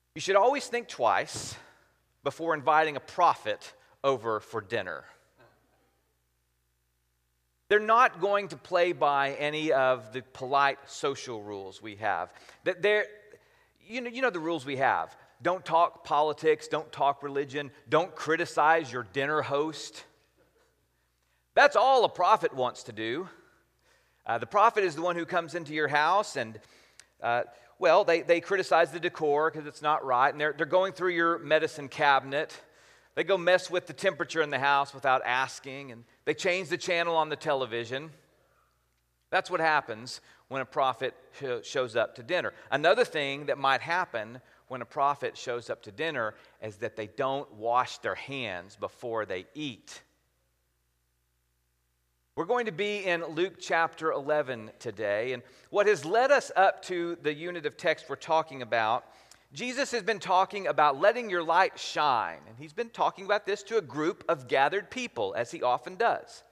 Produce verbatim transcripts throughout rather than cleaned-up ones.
You should always think twice before inviting a prophet over for dinner. They're not going to play by any of the polite social rules we have. That they're, you know, you know the rules we have. Don't talk politics, don't talk religion, don't criticize your dinner host. That's all a prophet wants to do. Uh, the prophet is the one who comes into your house and, uh, well, they, they criticize the decor because it's not right, and they're, they're going through your medicine cabinet. They go mess with the temperature in the house without asking, and they change the channel on the television. That's what happens when a prophet sh- shows up to dinner. Another thing that might happen when a prophet shows up to dinner is that they don't wash their hands before they eat. We're going to be in Luke chapter eleven today, and what has led us up to the unit of text we're talking about, Jesus has been talking about letting your light shine, and he's been talking about this to a group of gathered people, as he often does.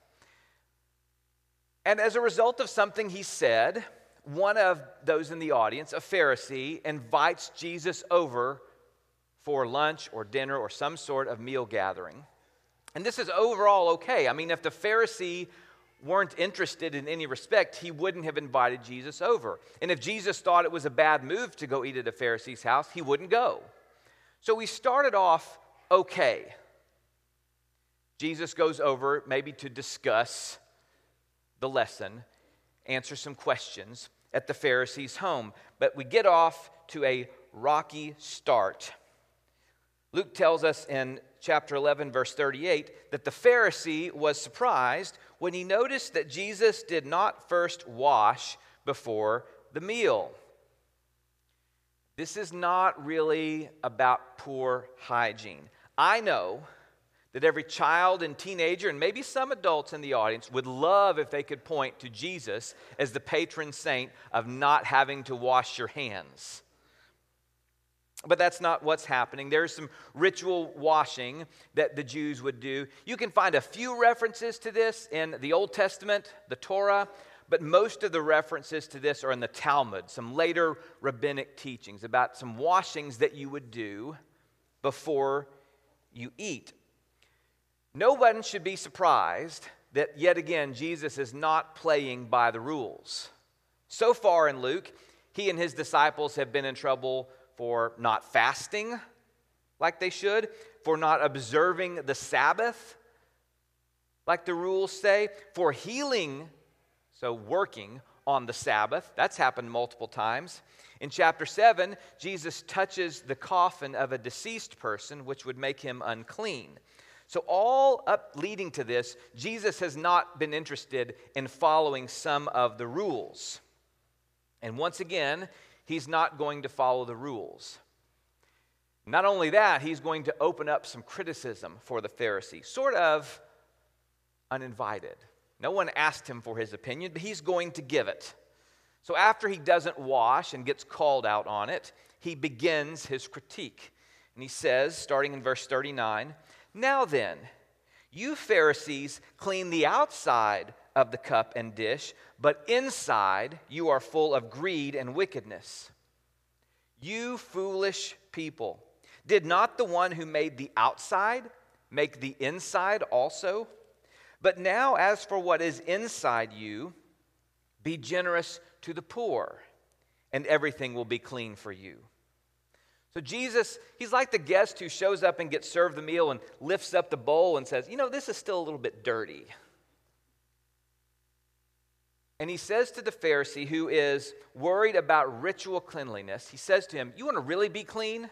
And as a result of something he said, one of those in the audience, a Pharisee, invites Jesus over for lunch or dinner or some sort of meal gathering. And this is overall okay. I mean, if the Pharisee weren't interested in any respect, he wouldn't have invited Jesus over. And if Jesus thought it was a bad move to go eat at a Pharisee's house, he wouldn't go. So we started off okay. Jesus goes over maybe to discuss the lesson, answer some questions at the Pharisee's home. But we get off to a rocky start. Luke tells us in chapter eleven, verse thirty-eight, that the Pharisee was surprised when he noticed that Jesus did not first wash before the meal. This is not really about poor hygiene. I know that every child and teenager, and maybe some adults in the audience, would love if they could point to Jesus as the patron saint of not having to wash your hands. But that's not what's happening. There's some ritual washing that the Jews would do. You can find a few references to this in the Old Testament, the Torah, but most of the references to this are in the Talmud, some later rabbinic teachings about some washings that you would do before you eat. No one should be surprised that, yet again, Jesus is not playing by the rules. So far in Luke, he and his disciples have been in trouble for not fasting like they should, for not observing the Sabbath like the rules say, for healing, so working on the Sabbath. That's happened multiple times. In chapter seven, Jesus touches the coffin of a deceased person, which would make him unclean. So all up leading to this, Jesus has not been interested in following some of the rules. And once again, he's not going to follow the rules. Not only that, he's going to open up some criticism for the Pharisee, sort of uninvited. No one asked him for his opinion, but he's going to give it. So after he doesn't wash and gets called out on it, he begins his critique. And he says, starting in verse thirty-nine, "Now then, you Pharisees clean the outside of the cup and dish, but inside you are full of greed and wickedness. You foolish people, did not the one who made the outside make the inside also? But now as for what is inside you, be generous to the poor, and everything will be clean for you." So Jesus, he's like the guest who shows up and gets served the meal and lifts up the bowl and says, you know, this is still a little bit dirty. And he says to the Pharisee who is worried about ritual cleanliness, he says to him, you want to really be clean?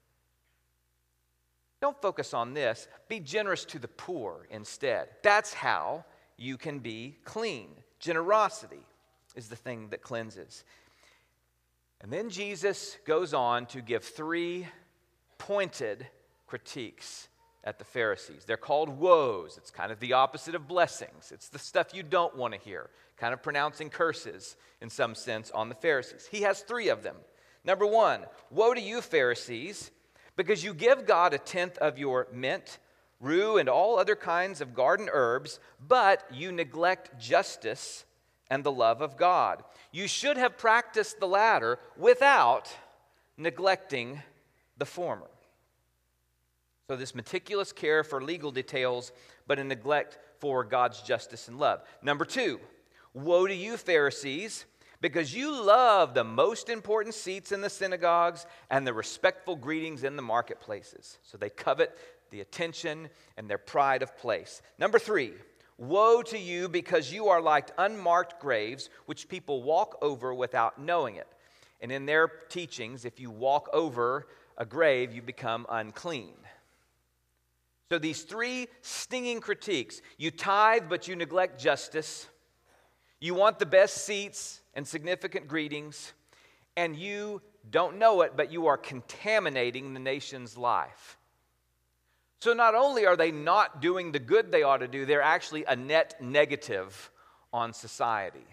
Don't focus on this. Be generous to the poor instead. That's how you can be clean. Generosity is the thing that cleanses. And then Jesus goes on to give three pointed critiques at the Pharisees. They're called woes. It's kind of the opposite of blessings. It's the stuff you don't want to hear, kind of pronouncing curses in some sense on the Pharisees. He has three of them. Number one, woe to you, Pharisees, because you give God a tenth of your mint, rue, and all other kinds of garden herbs, but you neglect justice and the love of God. You should have practiced the latter without neglecting the former. So this meticulous care for legal details, but a neglect for God's justice and love. Number two, woe to you, Pharisees, because you love the most important seats in the synagogues and the respectful greetings in the marketplaces. So they covet the attention and their pride of place. Number three, woe to you because you are like unmarked graves, which people walk over without knowing it. And in their teachings, if you walk over a grave, you become unclean. So these three stinging critiques: you tithe, but you neglect justice. You want the best seats and significant greetings. And you don't know it, but you are contaminating the nation's life. So not only are they not doing the good they ought to do, they're actually a net negative on society.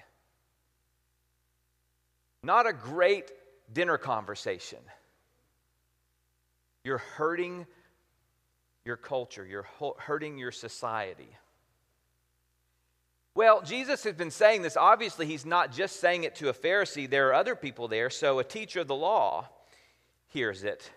Not a great dinner conversation. You're hurting your culture. You're hurting your society. Well, Jesus has been saying this. Obviously, he's not just saying it to a Pharisee. There are other people there. So a teacher of the law hears it.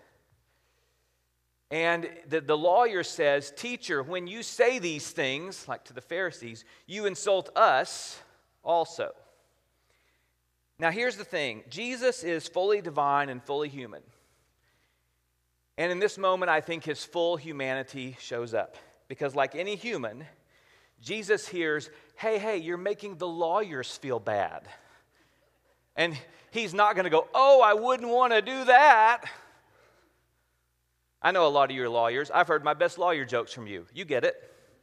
And the, the lawyer says, "Teacher, when you say these things," like to the Pharisees, "you insult us also." Now, here's the thing. Jesus is fully divine and fully human. And in this moment, I think his full humanity shows up. Because like any human, Jesus hears, hey, hey, you're making the lawyers feel bad. And he's not going to go, oh, I wouldn't want to do that. I know a lot of you are lawyers. I've heard my best lawyer jokes from you. You get it.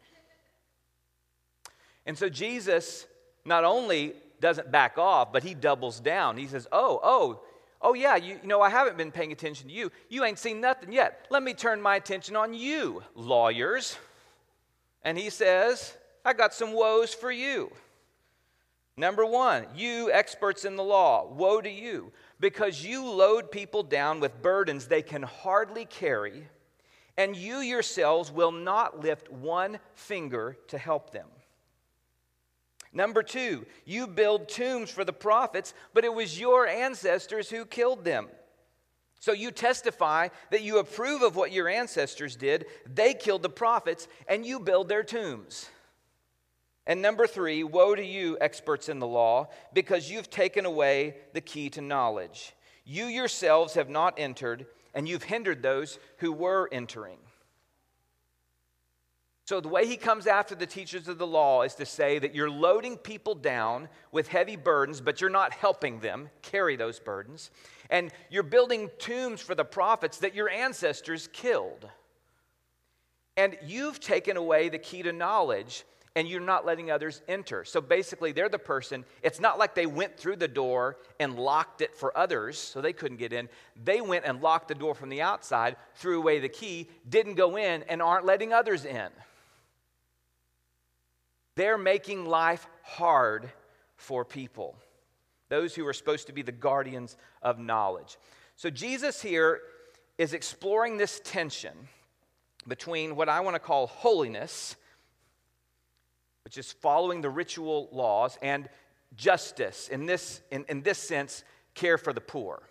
And so Jesus not only doesn't back off, but he doubles down. He says, oh, oh, oh yeah, you, you know, I haven't been paying attention to you. You ain't seen nothing yet. Let me turn my attention on you, lawyers. And he says, I got some woes for you. Number one, you experts in the law, woe to you, because you load people down with burdens they can hardly carry, and you yourselves will not lift one finger to help them. Number two, you build tombs for the prophets, but it was your ancestors who killed them. So you testify that you approve of what your ancestors did. They killed the prophets, and you build their tombs. And number three, woe to you, experts in the law, because you've taken away the key to knowledge. You yourselves have not entered, and you've hindered those who were entering. So the way he comes after the teachers of the law is to say that you're loading people down with heavy burdens, but you're not helping them carry those burdens. And you're building tombs for the prophets that your ancestors killed. And you've taken away the key to knowledge, and you're not letting others enter. So basically, they're the person. It's not like they went through the door and locked it for others so they couldn't get in. They went and locked the door from the outside, threw away the key, didn't go in, and aren't letting others in. They're making life hard for people, those who are supposed to be the guardians of knowledge. So Jesus here is exploring this tension between what I want to call holiness, which is following the ritual laws, and justice, in this, in, in this sense, care for the poor.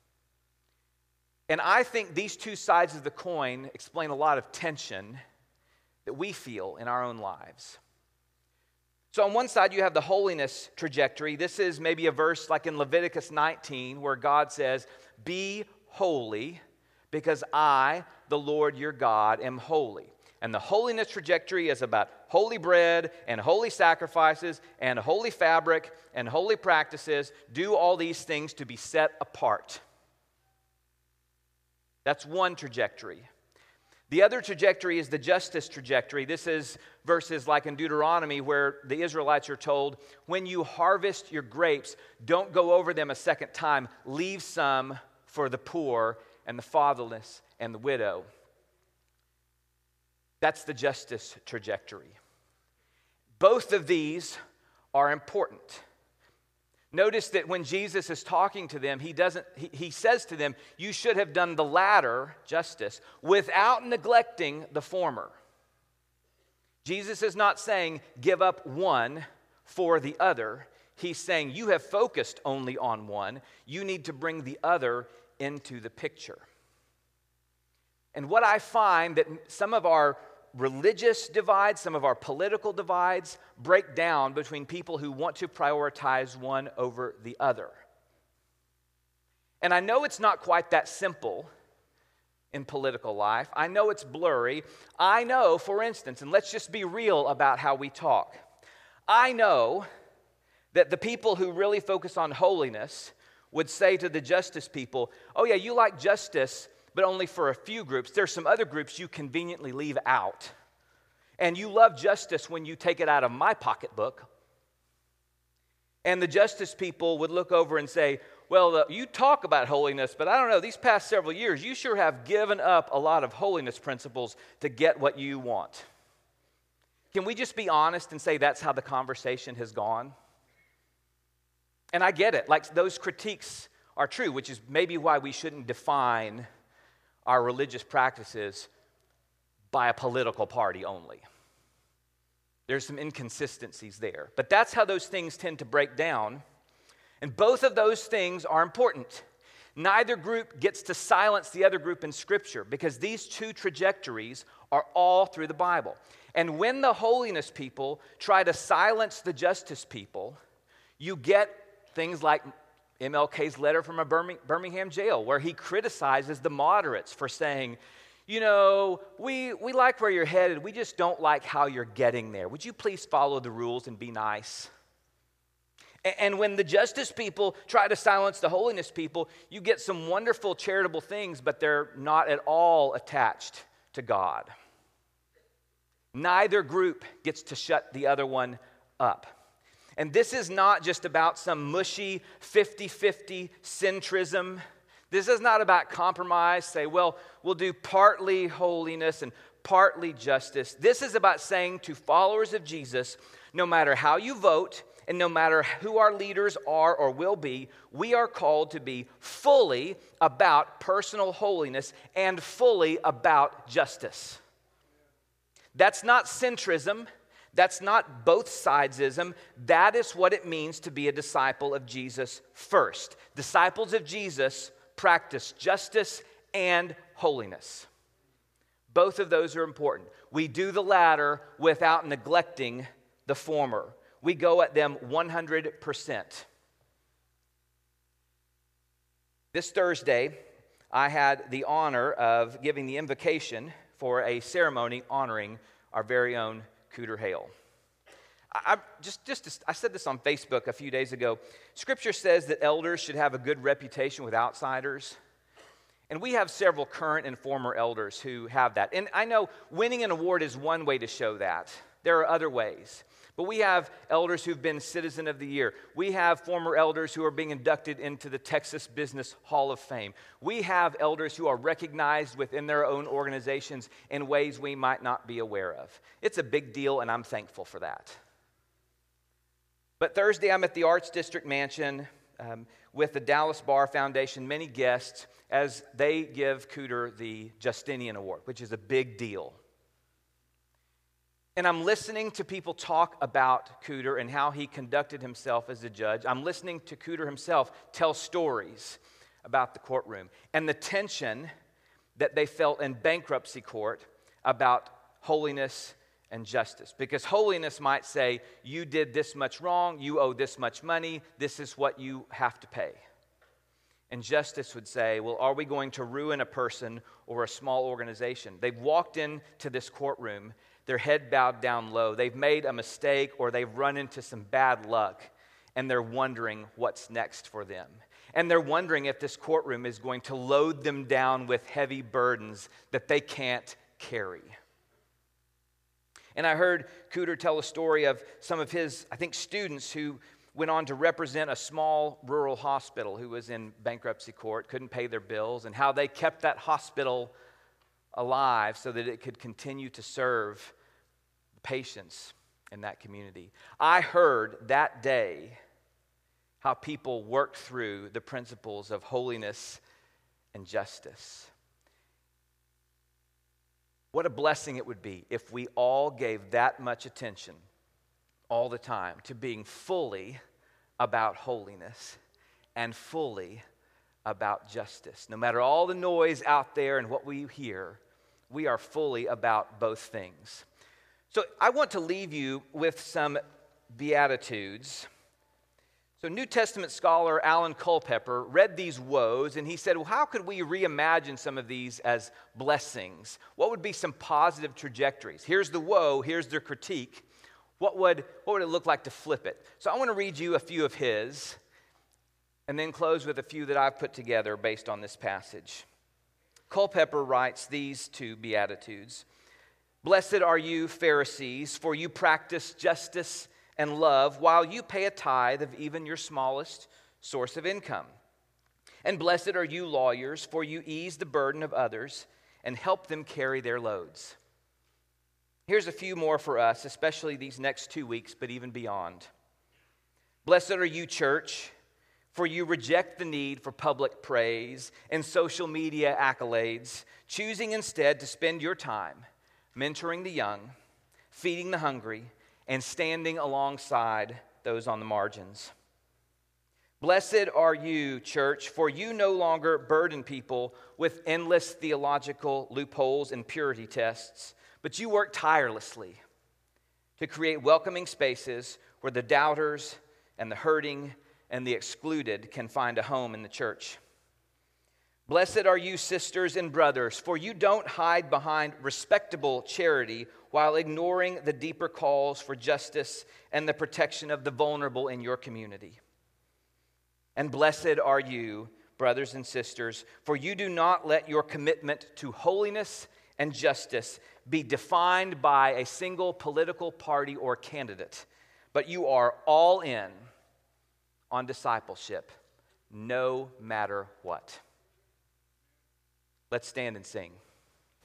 And I think these two sides of the coin explain a lot of tension that we feel in our own lives. So on one side, you have the holiness trajectory. This is maybe a verse like in Leviticus nineteen where God says, be holy because I, the Lord your God, am holy. And the holiness trajectory is about holy bread and holy sacrifices and holy fabric and holy practices. Do all these things to be set apart. That's one trajectory. The other trajectory is the justice trajectory. This is verses like in Deuteronomy where the Israelites are told, when you harvest your grapes, don't go over them a second time. Leave some for the poor and the fatherless and the widow. That's the justice trajectory. Both of these are important. Notice that when Jesus is talking to them, he doesn't. He, he says to them, you should have done the latter, justice, without neglecting the former. Jesus is not saying give up one for the other. He's saying you have focused only on one. You need to bring the other into the picture. And what I find that some of our religious divides, some of our political divides break down between people who want to prioritize one over the other. And I know it's not quite that simple in political life. I know it's blurry. I know, for instance, and let's just be real about how we talk. I know that the people who really focus on holiness would say to the justice people, oh yeah, you like justice, but only for a few groups. There's some other groups you conveniently leave out. And you love justice when you take it out of my pocketbook. And the justice people would look over and say, well, uh, you talk about holiness, but I don't know, these past several years, you sure have given up a lot of holiness principles to get what you want. Can we just be honest and say that's how the conversation has gone? And I get it, like those critiques are true, which is maybe why we shouldn't define our religious practices by a political party only. There's some inconsistencies there. But that's how those things tend to break down. And both of those things are important. Neither group gets to silence the other group in Scripture because these two trajectories are all through the Bible. And when the holiness people try to silence the justice people, you get things like M L K's letter from a Birmingham jail where he criticizes the moderates for saying, you know, we, we like where you're headed, we just don't like how you're getting there. Would you please follow the rules and be nice? And when the justice people try to silence the holiness people, you get some wonderful charitable things, but they're not at all attached to God. Neither group gets to shut the other one up. And this is not just about some mushy fifty-fifty centrism. This is not about compromise, say, well, we'll do partly holiness and partly justice. This is about saying to followers of Jesus, no matter how you vote, and no matter who our leaders are or will be, we are called to be fully about personal holiness and fully about justice. That's not centrism. That's not both sidesism. That is what it means to be a disciple of Jesus first. Disciples of Jesus practice justice and holiness. Both of those are important. We do the latter without neglecting the former. We go at them one hundred percent. This Thursday, I had the honor of giving the invocation for a ceremony honoring our very own Cooter Hale. I, I, just, just, I said this on Facebook a few days ago. Scripture says that elders should have a good reputation with outsiders. And we have several current and former elders who have that. And I know winning an award is one way to show that. There are other ways. But we have elders who've been Citizen of the Year. We have former elders who are being inducted into the Texas Business Hall of Fame. We have elders who are recognized within their own organizations in ways we might not be aware of. It's a big deal, and I'm thankful for that. But Thursday, I'm at the Arts District Mansion um, with the Dallas Bar Foundation, many guests, as they give Cooter the Justinian Award, which is a big deal. And I'm listening to people talk about Cooter and how he conducted himself as a judge. I'm listening to Cooter himself tell stories about the courtroom and the tension that they felt in bankruptcy court about holiness and justice. Because holiness might say, you did this much wrong, you owe this much money, this is what you have to pay. And justice would say, well, are we going to ruin a person or a small organization? They've walked into this courtroom, their head bowed down low. They've made a mistake or they've run into some bad luck, and they're wondering what's next for them. And they're wondering if this courtroom is going to load them down with heavy burdens that they can't carry. And I heard Cooter tell a story of some of his, I think, students who went on to represent a small rural hospital who was in bankruptcy court, couldn't pay their bills, and how they kept that hospital alive so that it could continue to serve patients in that community. I heard that day how people worked through the principles of holiness and justice. What a blessing it would be if we all gave that much attention all the time to being fully about holiness and fully about justice. No matter all the noise out there and what we hear, we are fully about both things. So I want to leave you with some Beatitudes. So New Testament scholar Alan Culpepper read these woes, and he said, well, how could we reimagine some of these as blessings? What would be some positive trajectories? Here's the woe, here's their critique. What would, what would it look like to flip it? So I want to read you a few of his, and then close with a few that I've put together based on this passage. Culpepper writes these two Beatitudes. Blessed are you, Pharisees, for you practice justice and love while you pay a tithe of even your smallest source of income. And blessed are you, lawyers, for you ease the burden of others and help them carry their loads. Here's a few more for us, especially these next two weeks, but even beyond. Blessed are you, church, for you reject the need for public praise and social media accolades, choosing instead to spend your time mentoring the young, feeding the hungry, and standing alongside those on the margins. Blessed are you, church, for you no longer burden people with endless theological loopholes and purity tests, but you work tirelessly to create welcoming spaces where the doubters and the hurting and the excluded can find a home in the church. Blessed are you, sisters and brothers, for you don't hide behind respectable charity while ignoring the deeper calls for justice and the protection of the vulnerable in your community. And blessed are you, brothers and sisters, for you do not let your commitment to holiness and justice be defined by a single political party or candidate, but you are all in on discipleship, no matter what. Let's stand and sing.